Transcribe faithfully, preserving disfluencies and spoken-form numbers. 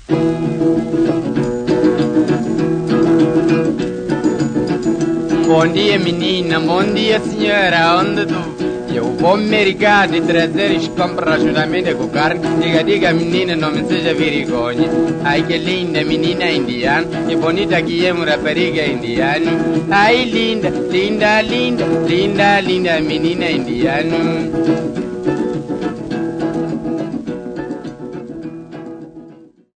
Bom dia, menina, bom dia, senhora, onde tu? Eu vou ao mercado e trazer as compras juntamente com carne. Diga, diga, menina, não me seja vergonha. Ai, que linda, menina indiana, e bonita que é uma rapariga indiana. Ai, linda, linda, linda, linda, linda, menina indiana.